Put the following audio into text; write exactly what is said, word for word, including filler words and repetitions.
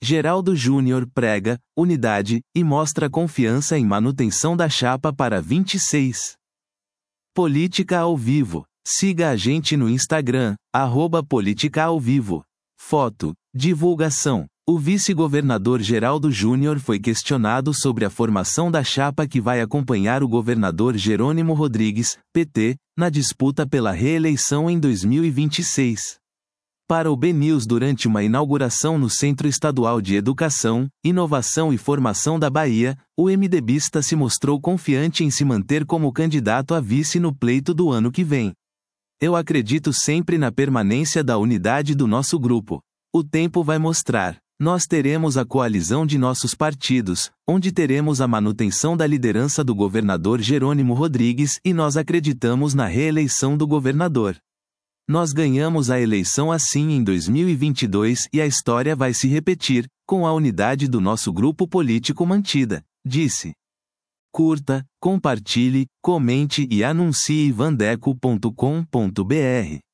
Geraldo Júnior prega unidade e mostra confiança em manutenção da chapa para vinte e seis. Política ao vivo. Siga a gente no Instagram, arroba Política ao Vivo. Foto. Divulgação. O vice-governador Geraldo Júnior foi questionado sobre a formação da chapa que vai acompanhar o governador Jerônimo Rodrigues, P T, na disputa pela reeleição em dois mil e vinte e seis. Para o B News, durante uma inauguração no Centro Estadual de Educação, Inovação e Formação da Bahia, o MDBista se mostrou confiante em se manter como candidato a vice no pleito do ano que vem. Eu acredito sempre na permanência da unidade do nosso grupo. O tempo vai mostrar. Nós teremos a coalizão de nossos partidos, onde teremos a manutenção da liderança do governador Jerônimo Rodrigues e nós acreditamos na reeleição do governador. Nós ganhamos a eleição assim em dois mil e vinte e dois e a história vai se repetir, com a unidade do nosso grupo político mantida, disse. Curta, compartilhe, comente e anuncie vandeco ponto com ponto br.